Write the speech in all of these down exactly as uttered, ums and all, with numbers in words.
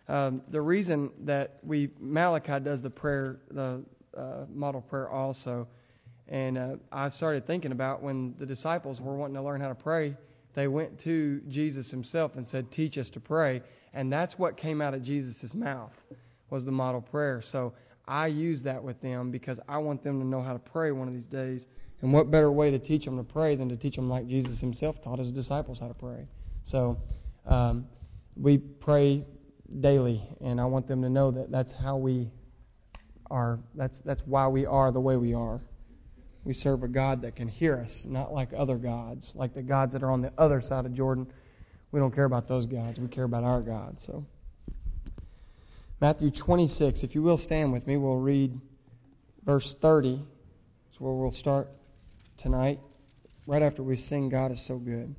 Um, the reason that we, Malachi does the prayer, the uh, model prayer also, and uh, I started thinking about when the disciples were wanting to learn how to pray, they went to Jesus himself and said, teach us to pray. And that's what came out of Jesus' mouth, was the model prayer. So I use that with them because I want them to know how to pray one of these days. And what better way to teach them to pray than to teach them like Jesus himself taught his disciples how to pray. So um, we pray daily, and I want them to know that that's how we are. That's that's why we are the way we are. We serve a God that can hear us, not like other gods, like the gods that are on the other side of Jordan. We don't care about those gods. We care about our God. So, Matthew twenty-six. If you will stand with me, we'll read verse thirty. That's where we'll start tonight, right after we sing "God is so good."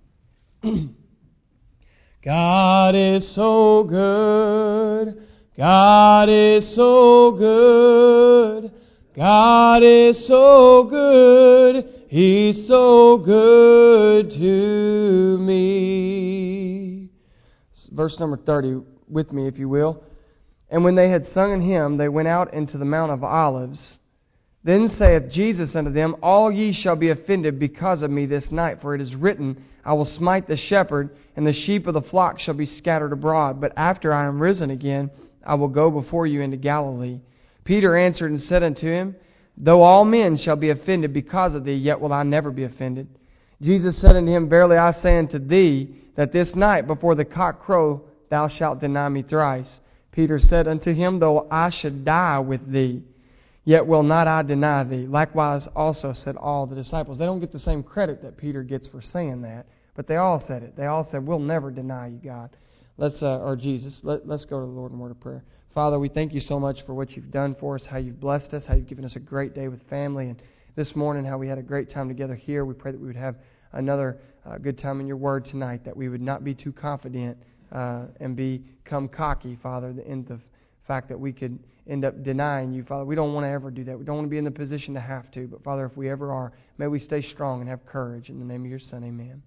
God is so good. God is so good. God is so good. He's so good to me. Verse number thirty with me, if you will. And when they had sung an hymn, they went out into the Mount of Olives. Then saith Jesus unto them, all ye shall be offended because of me this night, for it is written, I will smite the shepherd, and the sheep of the flock shall be scattered abroad. But after I am risen again, I will go before you into Galilee. Peter answered and said unto him, though all men shall be offended because of thee, yet will I never be offended. Jesus said unto him, verily I say unto thee, that this night before the cock crow, thou shalt deny me thrice. Peter said unto him, though I should die with thee, yet will not I deny thee. Likewise also said all the disciples. They don't get the same credit that Peter gets for saying that, but they all said it. They all said, we'll never deny you, God. Let's, uh, or Jesus, let, let's go to the Lord in word of prayer. Father, we thank you so much for what you've done for us, how you've blessed us, how you've given us a great day with family, and this morning how we had a great time together here. We pray that we would have another uh, good time in your word tonight, that we would not be too confident uh, and become cocky, Father, in the fact that we could end up denying you, Father. We don't want to ever do that. We don't want to be in the position to have to, but Father, if we ever are, may we stay strong and have courage. In the name of your Son, amen.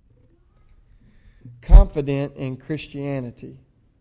Confident in Christianity.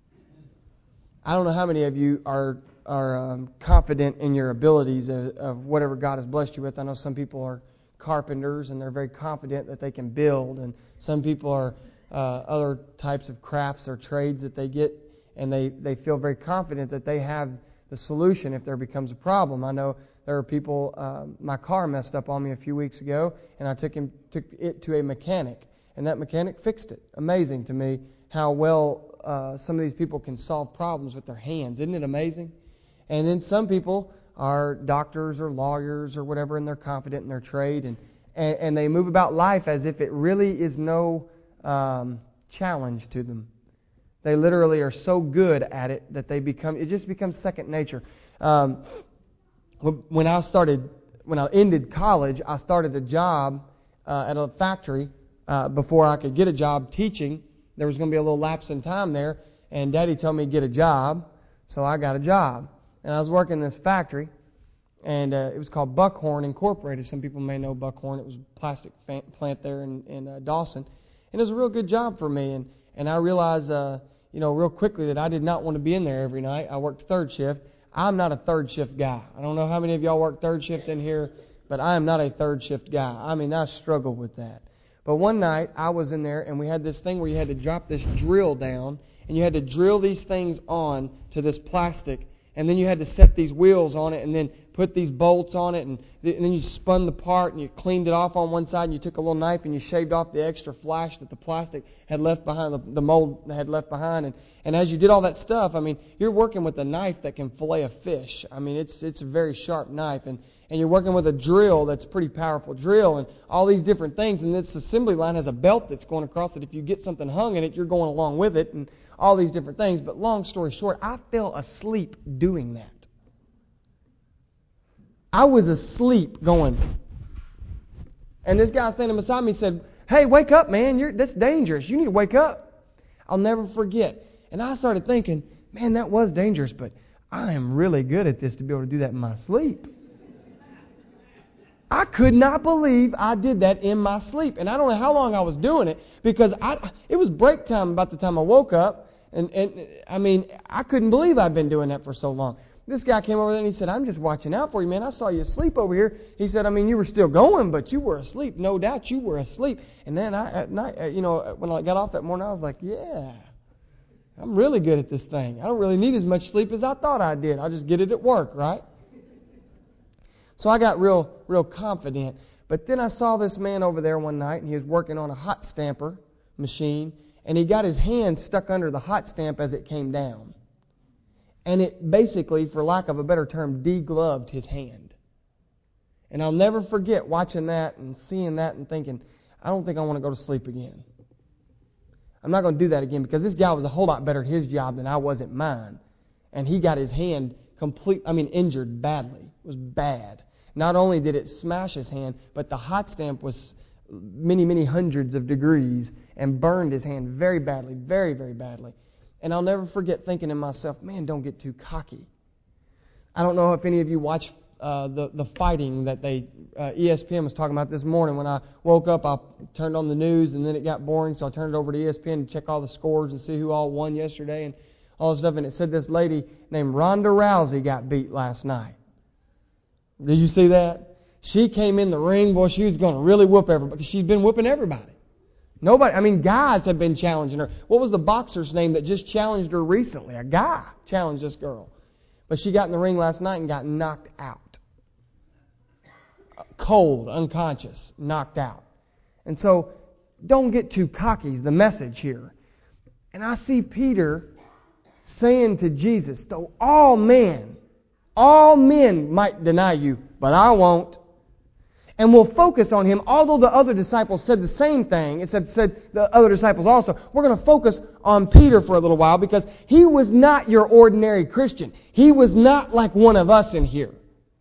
I don't know how many of you are are um, confident in your abilities of, of whatever God has blessed you with. I know some people are carpenters and they're very confident that they can build, and some people are uh, other types of crafts or trades that they get, and they, they feel very confident that they have the solution if there becomes a problem. I know there are people, uh, my car messed up on me a few weeks ago, and I took him took it to a mechanic, and that mechanic fixed it. Amazing to me how well uh, some of these people can solve problems with their hands. Isn't it amazing? And then some people are doctors or lawyers or whatever, and they're confident in their trade, and, and, and they move about life as if it really is no um, challenge to them. They literally are so good at it that they become, it just becomes second nature. Um, when I started, when I ended college, I started a job uh, at a factory uh, before I could get a job teaching. There was going to be a little lapse in time there, and Daddy told me to get a job, so I got a job. And I was working in this factory, and uh, it was called Buckhorn Incorporated. Some people may know Buckhorn. It was a plastic plant there in, in uh, Dawson. And it was a real good job for me, and, and I realized, uh, you know, real quickly that I did not want to be in there every night. I worked third shift. I'm not a third shift guy. I don't know how many of y'all work third shift in here, but I am not a third shift guy. I mean, I struggle with that. But one night, I was in there, and we had this thing where you had to drop this drill down, and you had to drill these things on to this plastic, and then you had to set these wheels on it, and then put these bolts on it, and, th- and then you spun the part, and you cleaned it off on one side, and you took a little knife, and you shaved off the extra flash that the plastic had left behind, the, the mold had left behind. And, and as you did all that stuff, I mean, you're working with a knife that can fillet a fish. I mean, it's it's a very sharp knife, and, and you're working with a drill that's a pretty powerful drill, and all these different things, and this assembly line has a belt that's going across it. If you get something hung in it, you're going along with it, and all these different things. But long story short, I fell asleep doing that. I was asleep going. And this guy standing beside me said, hey, wake up, man. You're, that's dangerous. You need to wake up. I'll never forget. And I started thinking, man, that was dangerous, but I am really good at this to be able to do that in my sleep. I could not believe I did that in my sleep. And I don't know how long I was doing it, because I, it was break time about the time I woke up. And, and I mean, I couldn't believe I'd been doing that for so long. This guy came over there and he said, I'm just watching out for you, man. I saw you asleep over here. He said, I mean, you were still going, but you were asleep. No doubt you were asleep. And then I, at night, you know, when I got off that morning, I was like, yeah, I'm really good at this thing. I don't really need as much sleep as I thought I did. I'll just get it at work, right? So I got real, real confident. But then I saw this man over there one night, and he was working on a hot stamper machine, and he got his hand stuck under the hot stamp as it came down. And it basically, for lack of a better term, degloved his hand. And I'll never forget watching that and seeing that and thinking, I don't think I want to go to sleep again. I'm not going to do that again, because this guy was a whole lot better at his job than I was at mine. And he got his hand complete, I mean, injured badly. It was bad. Not only did it smash his hand, but the hot stamp was many, many hundreds of degrees and burned his hand very badly, very, very badly. And I'll never forget thinking to myself, man, don't get too cocky. I don't know if any of you watch uh, the, the fighting that they uh, E S P N was talking about this morning. When I woke up, I turned on the news, and then it got boring, so I turned it over to E S P N to check all the scores and see who all won yesterday and all this stuff. And it said this lady named Ronda Rousey got beat last night. Did you see that? She came in the ring, boy, she was going to really whoop everybody, because she's been whooping everybody. Nobody, I mean, guys have been challenging her. What was the boxer's name that just challenged her recently? A guy challenged this girl. But she got in the ring last night and got knocked out. Cold, unconscious, knocked out. And so, don't get too cocky is the message here. And I see Peter saying to Jesus, though all men, all men might deny you, but I won't. And we'll focus on him, although the other disciples said the same thing. It said, said the other disciples also. We're going to focus on Peter for a little while, because he was not your ordinary Christian. He was not like one of us in here.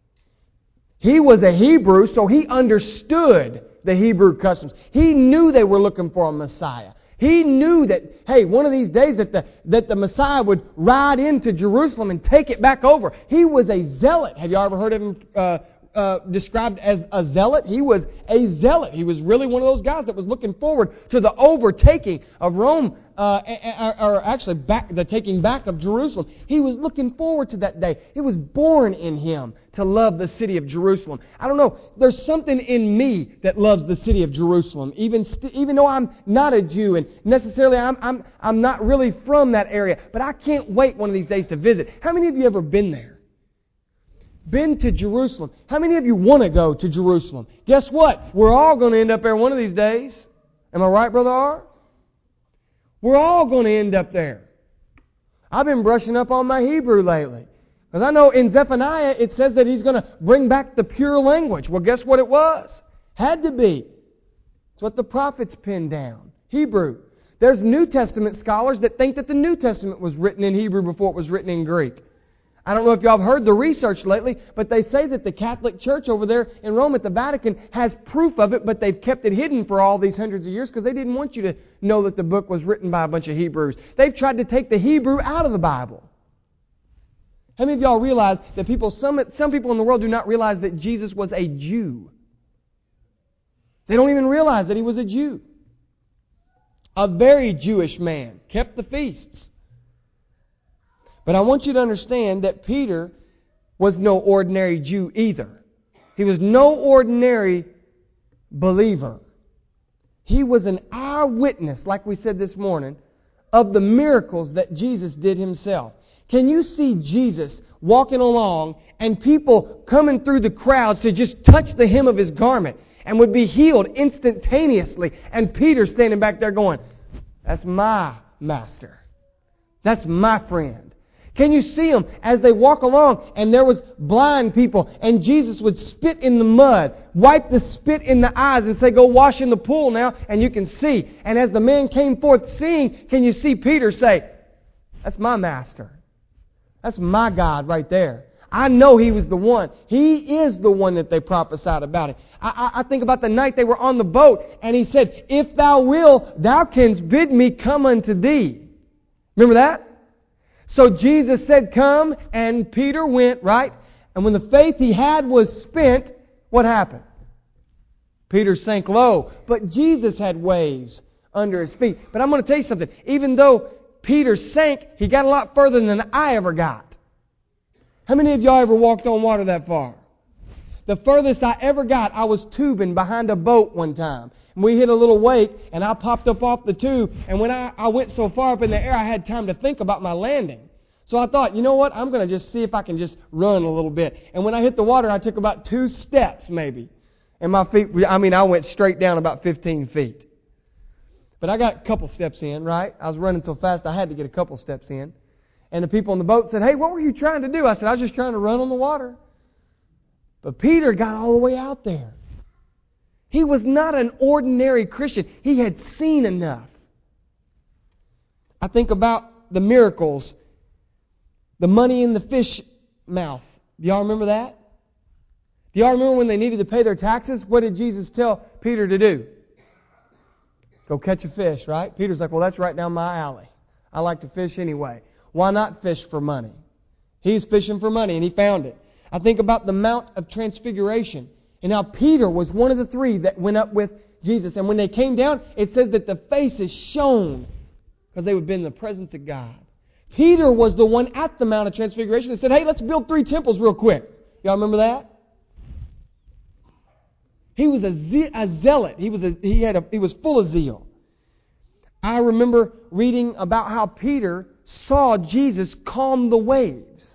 He was a Hebrew, so he understood the Hebrew customs. He knew they were looking for a Messiah. He knew that, hey, one of these days that the, that the Messiah would ride into Jerusalem and take it back over. He was a zealot. Have you ever heard of him uh, uh, described as a zealot? He was a zealot. He was really one of those guys that was looking forward to the overtaking of Rome, uh, or actually back, the taking back of Jerusalem. He was looking forward to that day. It was born in him to love the city of Jerusalem. I don't know. There's something in me that loves the city of Jerusalem, even st- even though I'm not a Jew and necessarily I'm I'm I'm not really from that area. But I can't wait one of these days to visit. How many of you ever been there? Been to Jerusalem? How many of you want to go to Jerusalem? Guess what? We're all going to end up there one of these days. Am I right, Brother R? We're all going to end up there. I've been brushing up on my Hebrew lately. Because I know in Zephaniah it says that He's going to bring back the pure language. Well, guess what it was? Had to be. It's what the prophets pinned down. Hebrew. There's New Testament scholars that think that the New Testament was written in Hebrew before it was written in Greek. I don't know if y'all have heard the research lately, but they say that the Catholic Church over there in Rome at the Vatican has proof of it, but they've kept it hidden for all these hundreds of years because they didn't want you to know that the book was written by a bunch of Hebrews. They've tried to take the Hebrew out of the Bible. How many of y'all realize that people, some, some people in the world do not realize that Jesus was a Jew? They don't even realize that He was a Jew. A very Jewish man. Kept the feasts. But I want you to understand that Peter was no ordinary Jew either. He was no ordinary believer. He was an eyewitness, like we said this morning, of the miracles that Jesus did Himself. Can you see Jesus walking along and people coming through the crowds to just touch the hem of His garment and would be healed instantaneously? And Peter standing back there going, "That's my master. That's my friend." Can you see them as they walk along and there was blind people and Jesus would spit in the mud, wipe the spit in the eyes and say, "Go wash in the pool now," and you can see. And as the man came forth seeing, can you see Peter say, "That's my master. That's my God right there. I know He was the one. He is the one that they prophesied about it." I, I, I think about the night they were on the boat and He said, "If thou wilt, thou canst bid me come unto thee." Remember that? So Jesus said, "Come," and Peter went, right? And when the faith he had was spent, what happened? Peter sank low. But Jesus had waves under his feet. But I'm going to tell you something. Even though Peter sank, he got a lot further than I ever got. How many of y'all ever walked on water that far? The furthest I ever got, I was tubing behind a boat one time. And we hit a little wake, and I popped up off the tube. And when I, I went so far up in the air, I had time to think about my landing. So I thought, you know what? I'm going to just see if I can just run a little bit. And when I hit the water, I took about two steps maybe. And my feet, I mean, I went straight down about fifteen feet. But I got a couple steps in, right? I was running so fast, I had to get a couple steps in. And the people on the boat said, hey, what were you trying to do? I said, I was just trying to run on the water. But Peter got all the way out there. He was not an ordinary Christian. He had seen enough. I think about the miracles. The money in the fish mouth. Do y'all remember that? Do y'all remember when they needed to pay their taxes? What did Jesus tell Peter to do? Go catch a fish, right? Peter's like, well, that's right down my alley. I like to fish anyway. Why not fish for money? He's fishing for money, and he found it. I think about the Mount of Transfiguration, and how Peter was one of the three that went up with Jesus. And when they came down, it says that the faces shone because they would have been in the presence of God. Peter was the one at the Mount of Transfiguration that said, hey, let's build three temples real quick. Y'all remember that? He was a, ze- a zealot. He was a, he had a, he was full of zeal. I remember reading about how Peter saw Jesus calm the waves.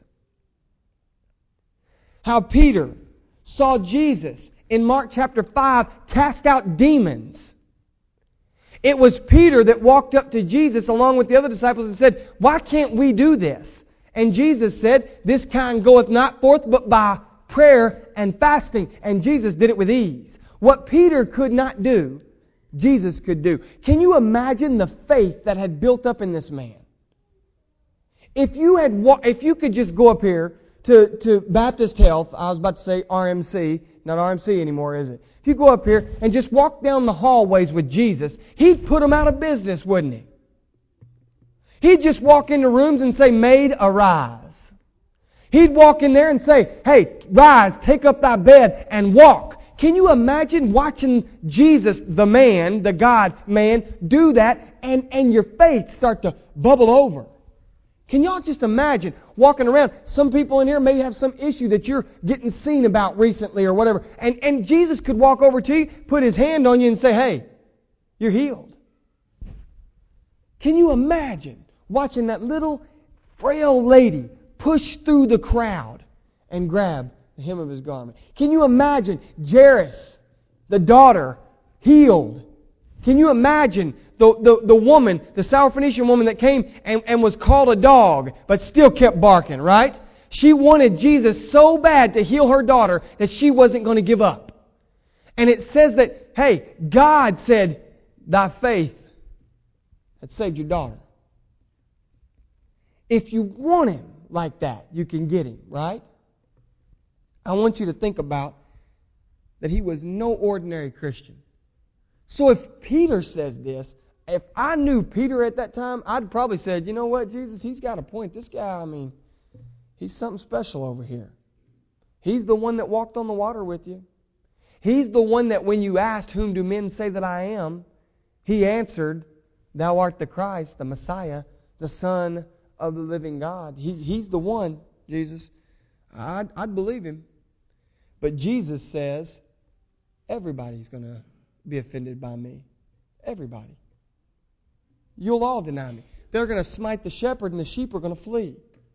How Peter saw Jesus in Mark chapter five cast out demons. It was Peter that walked up to Jesus along with the other disciples and said, why can't we do this? And Jesus said, this kind goeth not forth but by prayer and fasting. And Jesus did it with ease. What Peter could not do, Jesus could do. Can you imagine the faith that had built up in this man? If you had, if you could just go up here to, to Baptist Health, I was about to say R M C, not R M C anymore, is it? If you go up here and just walk down the hallways with Jesus, He'd put them out of business, wouldn't He? He'd just walk into rooms and say, maid, arise. He'd walk in there and say, hey, rise, take up thy bed and walk. Can you imagine watching Jesus, the man, the God man, do that and, and your faith start to bubble over? Can y'all just imagine walking around? Some people in here may have some issue that you're getting seen about recently or whatever. And, and Jesus could walk over to you, put His hand on you and say, hey, you're healed. Can you imagine watching that little frail lady push through the crowd and grab the hem of His garment? Can you imagine Jairus, the daughter, healed? Can you imagine the, the, the woman, the Syrophoenician woman that came and, and was called a dog, but still kept barking, right? She wanted Jesus so bad to heal her daughter that she wasn't going to give up. And it says that, hey, God said, thy faith had saved your daughter. If you want Him like that, you can get Him, right? I want you to think about that he was no ordinary Christian. So if Peter says this, if I knew Peter at that time, I'd probably said, you know what, Jesus, he's got a point. This guy, I mean, he's something special over here. He's the one that walked on the water with you. He's the one that when you asked, whom do men say that I am? He answered, thou art the Christ, the Messiah, the Son of the living God. He, he's the one, Jesus. I'd, I'd believe Him. But Jesus says, everybody's going to be offended by me. Everybody. You'll all deny me. They're going to smite the shepherd and the sheep are going to flee.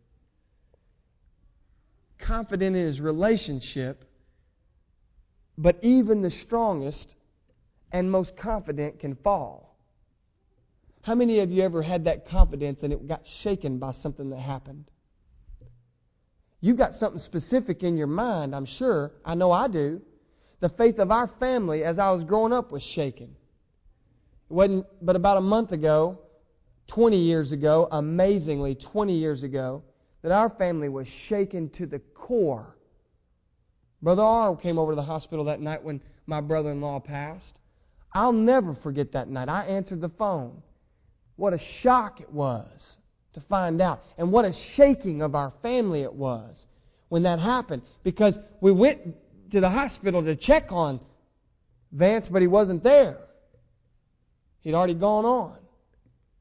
Confident in his relationship, but even the strongest and most confident can fall. How many of you ever had that confidence and it got shaken by something that happened? You got something specific in your mind, I'm sure. I know I do. The faith of our family as I was growing up was shaken. It wasn't but about a month ago, twenty years ago, amazingly twenty years ago, that our family was shaken to the core. Brother R came over to the hospital that night when my brother-in-law passed. I'll never forget that night. I answered the phone. What a shock it was to find out. And what a shaking of our family it was when that happened. Because we went to the hospital to check on Vance, but he wasn't there. He'd already gone on.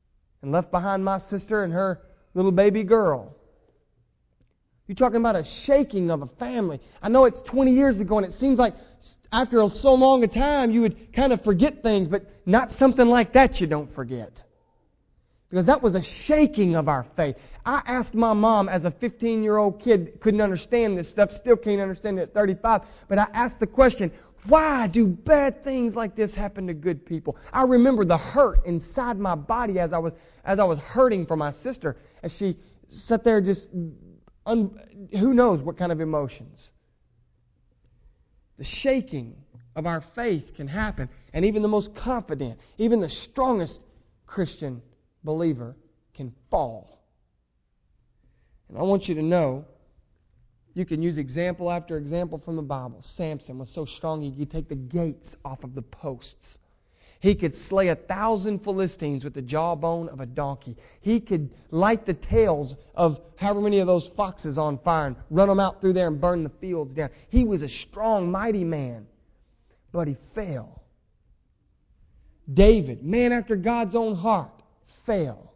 and left behind my sister and her little baby girl. You're talking about a shaking of a family. I know it's twenty years ago, and it seems like after so long a time you would kind of forget things, but not something like that you don't forget. Because that was a shaking of our faith. I asked my mom as a fifteen-year-old kid, couldn't understand this stuff, still can't understand it at thirty-five, but I asked the question, why do bad things like this happen to good people? I remember the hurt inside my body as I was as I was hurting for my sister, as she sat there just, un, who knows what kind of emotions. The shaking of our faith can happen, and even the most confident, even the strongest Christian believer can fall. And I want you to know, you can use example after example from the Bible. Samson was so strong he could take the gates off of the posts. He could slay a thousand Philistines with the jawbone of a donkey. He could light the tails of however many of those foxes on fire and run them out through there and burn the fields down. He was a strong, mighty man, but he fell. David, man after God's own heart, fell.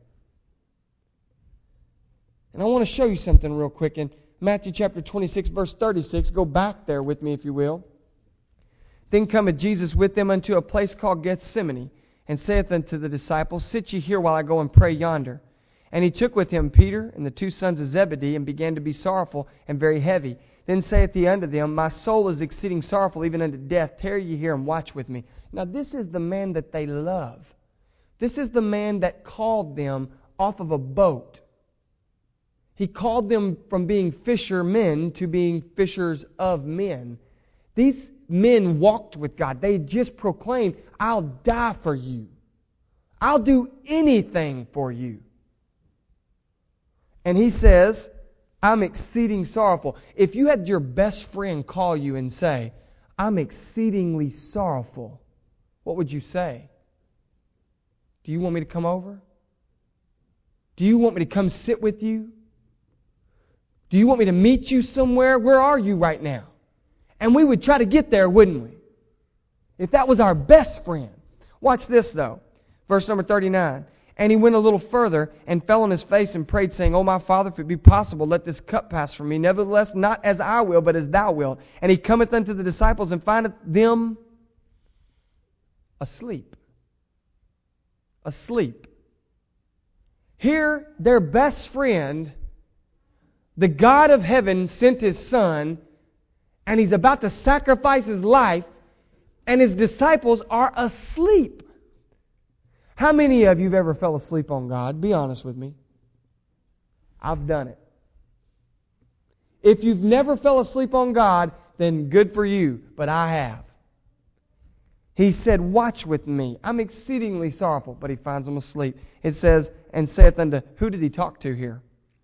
And I want to show you something real quick in Matthew chapter twenty-six, verse thirty-six. Go back there with me, if you will. Then cometh Jesus with them unto a place called Gethsemane, and saith unto the disciples, Sit ye here while I go and pray yonder. And he took with him Peter and the two sons of Zebedee, and began to be sorrowful and very heavy. Then saith he unto them, My soul is exceeding sorrowful, even unto death. Tarry ye here and watch with me. Now this is the man that they love. This is the man that called them off of a boat. He called them from being fishermen to being fishers of men. These men walked with God. They just proclaimed, I'll die for you. I'll do anything for you. And he says, I'm exceeding sorrowful. If you had your best friend call you and say, I'm exceedingly sorrowful, what would you say? Do you want me to come over? Do you want me to come sit with you? Do you want me to meet you somewhere? Where are you right now? And we would try to get there, wouldn't we? If that was our best friend. Watch this though. Verse number thirty-nine. And he went a little further and fell on his face and prayed, saying, O my Father, if it be possible, let this cup pass from me. Nevertheless, not as I will, but as thou wilt. And he cometh unto the disciples and findeth them asleep. Asleep. Here, their best friend, the God of heaven, sent His Son, and He's about to sacrifice His life, and His disciples are asleep. How many of you have ever fell asleep on God? Be honest with me. I've done it. If you've never fell asleep on God, then good for you, but I have. He said, watch with me. I'm exceedingly sorrowful, but he finds them asleep. It says, and saith unto, who did he talk to here?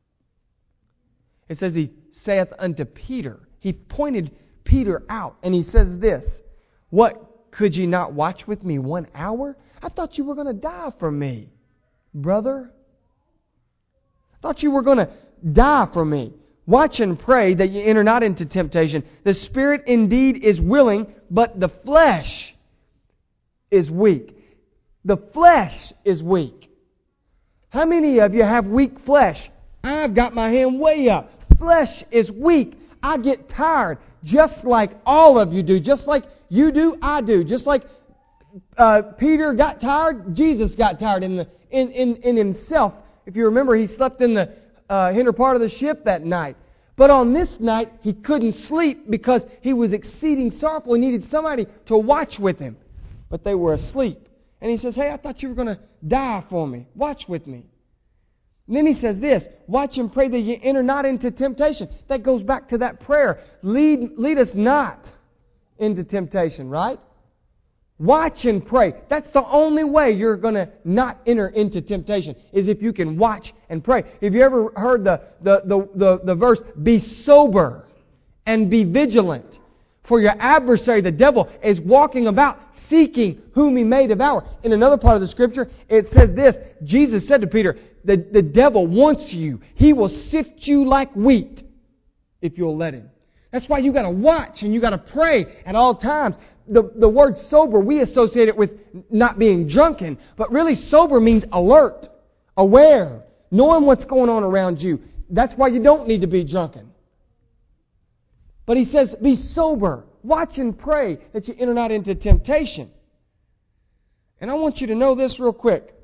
It says he saith unto Peter. He pointed Peter out, and he says this, what, could ye not watch with me one hour? I thought you were going to die for me, brother. I thought you were going to die for me. Watch and pray that ye enter not into temptation. The spirit indeed is willing, but the flesh is weak. The flesh is weak. How many of you have weak flesh? I've got my hand way up. Flesh is weak. I get tired, just like all of you do. Just like you do, I do. Just like uh, Peter got tired, Jesus got tired in, the, in, in, in himself. If you remember, he slept in the uh, hinder part of the ship that night. But on this night, he couldn't sleep because he was exceeding sorrowful. He needed somebody to watch with him. But they were asleep. And he says, hey, I thought you were going to die for me. Watch with me. And then he says this, watch and pray that you enter not into temptation. That goes back to that prayer. Lead, lead us not into temptation, right? Watch and pray. That's the only way you're going to not enter into temptation, is if you can watch and pray. Have you ever heard the, the, the, the, the verse, be sober and be vigilant? For your adversary, the devil, is walking about seeking whom he may devour. In another part of the Scripture, it says this, Jesus said to Peter, the, the devil wants you. He will sift you like wheat if you'll let him. That's why you got to watch and you got to pray at all times. The, the word sober, we associate it with not being drunken, but really sober means alert, aware, knowing what's going on around you. That's why you don't need to be drunken. But he says, be sober. Watch and pray that you enter not into temptation. And I want you to know this real quick.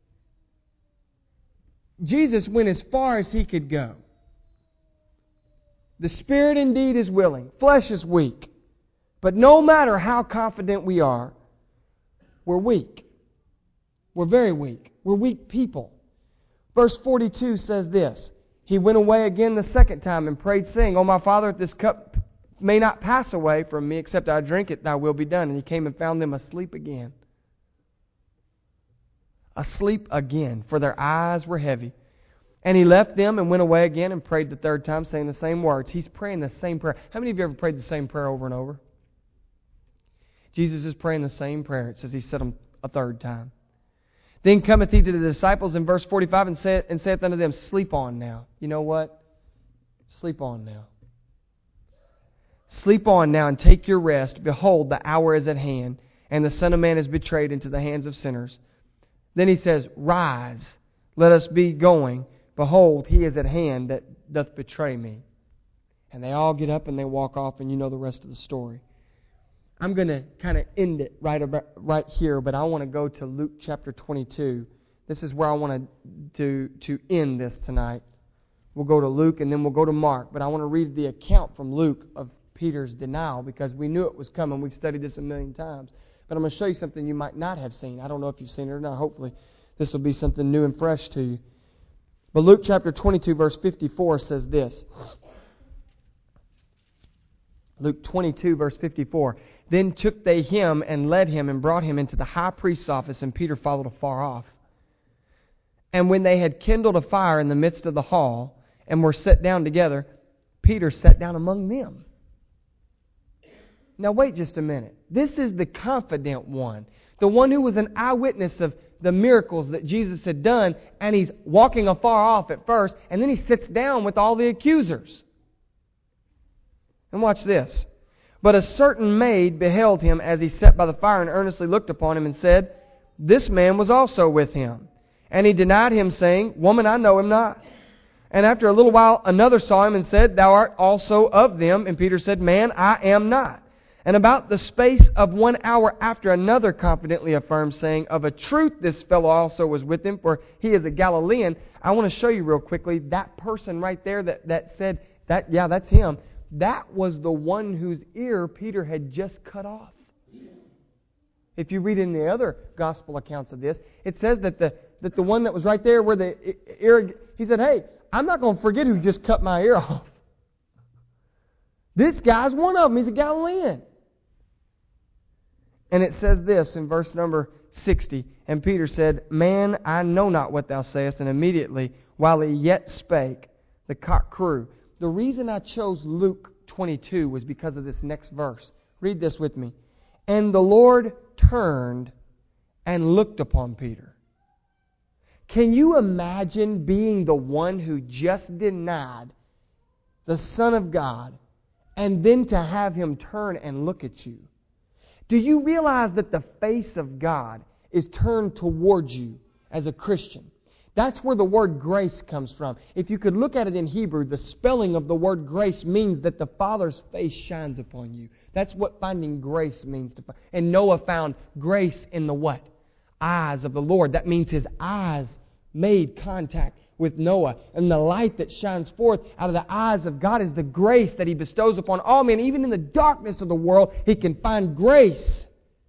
Jesus went as far as He could go. The spirit indeed is willing. Flesh is weak. But no matter how confident we are, we're weak. We're very weak. We're weak people. Verse forty-two says this. He went away again the second time and prayed, saying, O my Father, if this cup may not pass away from me, except I drink it, thy will be done. And he came and found them asleep again. Asleep again, for their eyes were heavy. And he left them and went away again and prayed the third time, saying the same words. He's praying the same prayer. How many of you ever prayed the same prayer over and over? Jesus is praying the same prayer. It says he said them a third time. Then cometh he to the disciples in verse forty-five and saith, and saith unto them, Sleep on now. You know what? Sleep on now. Sleep on now and take your rest. Behold, the hour is at hand, and the Son of Man is betrayed into the hands of sinners. Then he says, Rise, let us be going. Behold, he is at hand that doth betray me. And they all get up and they walk off, and you know the rest of the story. I'm going to kind of end it right about, right here, but I want to go to Luke chapter twenty-two. This is where I want to, to, to end this tonight. We'll go to Luke and then we'll go to Mark. But I want to read the account from Luke of Peter's denial because we knew it was coming. We've studied this a million times. But I'm going to show you something you might not have seen. I don't know if you've seen it or not. Hopefully this will be something new and fresh to you. But Luke chapter twenty-two verse fifty-four says this. Luke twenty-two verse fifty-four. Then took they him and led him and brought him into the high priest's office, and Peter followed afar off. And when they had kindled a fire in the midst of the hall and were set down together, Peter sat down among them. Now wait just a minute. This is the confident one. The one who was an eyewitness of the miracles that Jesus had done, and he's walking afar off at first, and then he sits down with all the accusers. And watch this. But a certain maid beheld him as he sat by the fire and earnestly looked upon him and said, This man was also with him. And he denied him, saying, Woman, I know him not. And after a little while another saw him and said, Thou art also of them. And Peter said, Man, I am not. And about the space of one hour after another confidently affirmed, saying, Of a truth this fellow also was with him, for he is a Galilean. I want to show you real quickly, that person right there that, that said, that yeah, that's him. That was the one whose ear Peter had just cut off. If you read in the other gospel accounts of this, it says that the that the one that was right there where the ear, he said, Hey, I'm not going to forget who just cut my ear off. This guy's one of them. He's a Galilean. And it says this in verse number sixty. And Peter said, Man, I know not what thou sayest. And immediately, while he yet spake, the cock crew. The reason I chose Luke twenty-two was because of this next verse. Read this with me. And the Lord turned and looked upon Peter. Can you imagine being the one who just denied the Son of God and then to have Him turn and look at you? Do you realize that the face of God is turned towards you as a Christian? That's where the word grace comes from. If you could look at it in Hebrew, the spelling of the word grace means that the Father's face shines upon you. That's what finding grace means. To find. And Noah found grace in the what? Eyes of the Lord. That means his eyes made contact with Noah. And the light that shines forth out of the eyes of God is the grace that He bestows upon all men. Even in the darkness of the world, He can find grace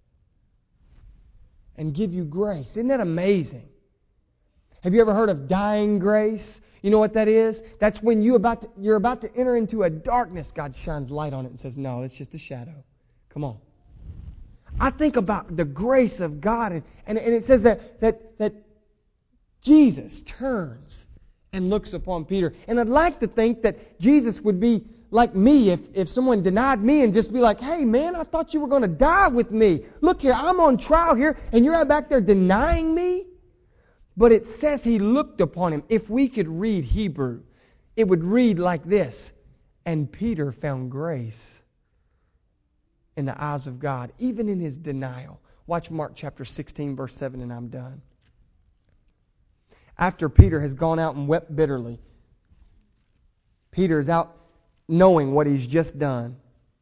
and give you grace. Isn't that amazing? Have you ever heard of dying grace? You know what that is? That's when you about to, you're about to enter into a darkness. God shines light on it and says, No, it's just a shadow. Come on. I think about the grace of God, and, and, and it says that, that, that Jesus turns and looks upon Peter. And I'd like to think that Jesus would be like me if, if someone denied me and just be like, Hey man, I thought you were going to die with me. Look here, I'm on trial here, and you're back there denying me? But it says He looked upon him. If we could read Hebrew, it would read like this. And Peter found grace in the eyes of God, even in his denial. Watch Mark chapter sixteen, verse seven, and I'm done. after Peter has gone out and wept bitterly. Peter is out knowing what he's just done.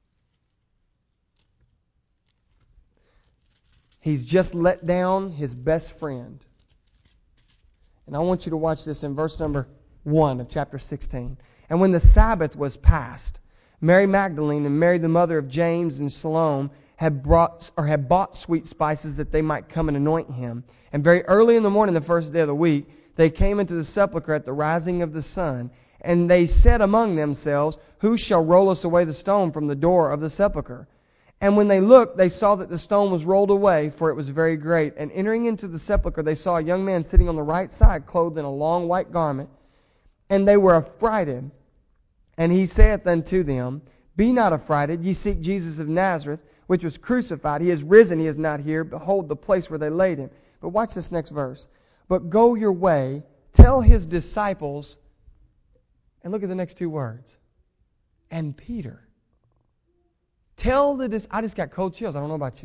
He's just let down his best friend. And I want you to watch this in verse number one of chapter sixteen. And when the Sabbath was past, Mary Magdalene and Mary the mother of James and Salome had brought or had bought sweet spices that they might come and anoint him. And very early in the morning, the first day of the week, they came into the sepulchre at the rising of the sun. And they said among themselves, Who shall roll us away the stone from the door of the sepulchre? And when they looked, they saw that the stone was rolled away, for it was very great. And entering into the sepulchre, they saw a young man sitting on the right side, clothed in a long white garment. And they were affrighted. And he saith unto them, Be not affrighted, ye seek Jesus of Nazareth, which was crucified. He is risen, he is not here. Behold the place where they laid him. But watch this next verse. But go your way, tell his disciples, and look at the next two words, and Peter. Tell the dis- I just got cold chills. I don't know about you.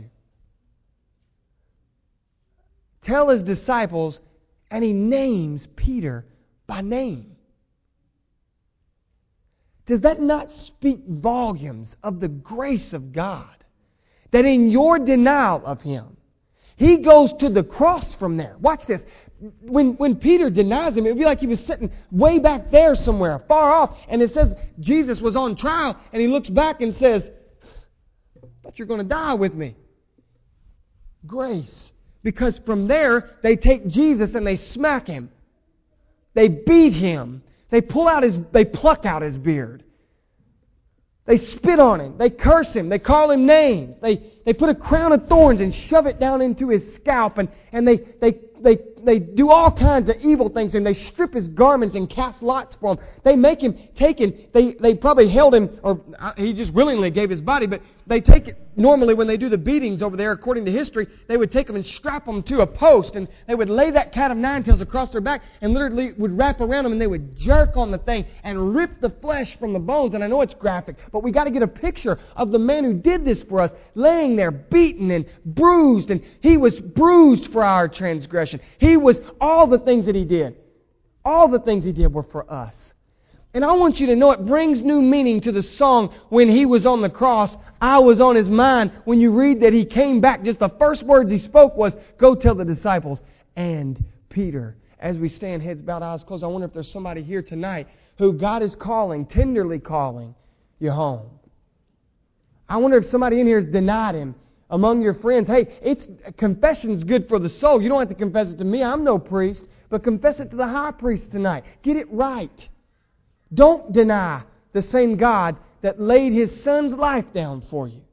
Tell his disciples, and he names Peter by name. Does that not speak volumes of the grace of God? That in your denial of Him, He goes to the cross from there. Watch this. When, when Peter denies Him, it would be like he was sitting way back there somewhere, far off. And it says Jesus was on trial, and He looks back and says, I thought you were going to die with me. Grace. Because from there, they take Jesus and they smack Him. They beat Him. They pull out his, they pluck out his beard. They spit on Him. They curse Him. They call Him names. They, they put a crown of thorns and shove it down into His scalp. And, and they, they, they, they do all kinds of evil things to Him. They strip His garments and cast lots for Him. They make Him take Him. They, they probably held Him, or He just willingly gave His body, but they take it. Normally when they do the beatings over there, according to history, they would take them and strap them to a post, and they would lay that cat of nine tails across their back and literally would wrap around them, and they would jerk on the thing and rip the flesh from the bones. And I know it's graphic, but we got to get a picture of the man who did this for us, laying there beaten and bruised, and He was bruised for our transgression. He was all the things that He did. All the things He did were for us. And I want you to know it brings new meaning to the song, When He Was on the Cross, I Was on His Mind. When you read that He came back, just the first words He spoke was, Go tell the disciples and Peter. As we stand, heads bowed, eyes closed, I wonder if there's somebody here tonight who God is calling, tenderly calling you home. I wonder if somebody in here has denied Him among your friends. Hey, it's confession's good for the soul. You don't have to confess it to me. I'm no priest. But confess it to the high priest tonight. Get it right. Don't deny the same God that laid His Son's life down for you.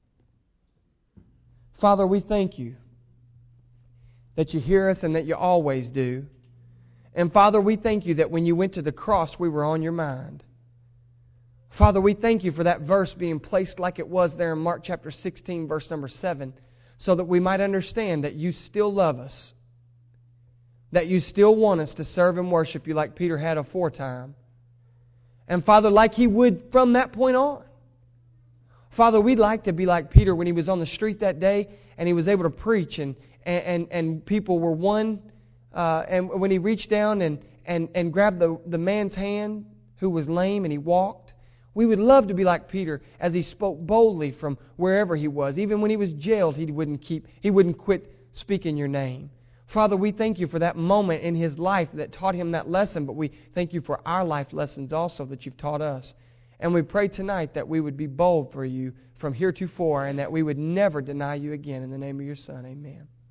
Father, we thank You that You hear us and that You always do. And Father, we thank You that when You went to the cross, we were on Your mind. Father, we thank You for that verse being placed like it was there in Mark chapter sixteen, verse number seven, so that we might understand that You still love us, that You still want us to serve and worship You like Peter had aforetime. And Father, like he would from that point on. Father, we'd like to be like Peter when he was on the street that day and he was able to preach and and, and, and people were won. Uh, and when he reached down and, and, and grabbed the, the man's hand who was lame and he walked. We would love to be like Peter as he spoke boldly from wherever he was. Even when he was jailed, he wouldn't keep, he wouldn't quit speaking Your name. Father, we thank You for that moment in his life that taught him that lesson, but we thank You for our life lessons also that You've taught us. And we pray tonight that we would be bold for You from heretofore and that we would never deny You again. In the name of Your Son, amen.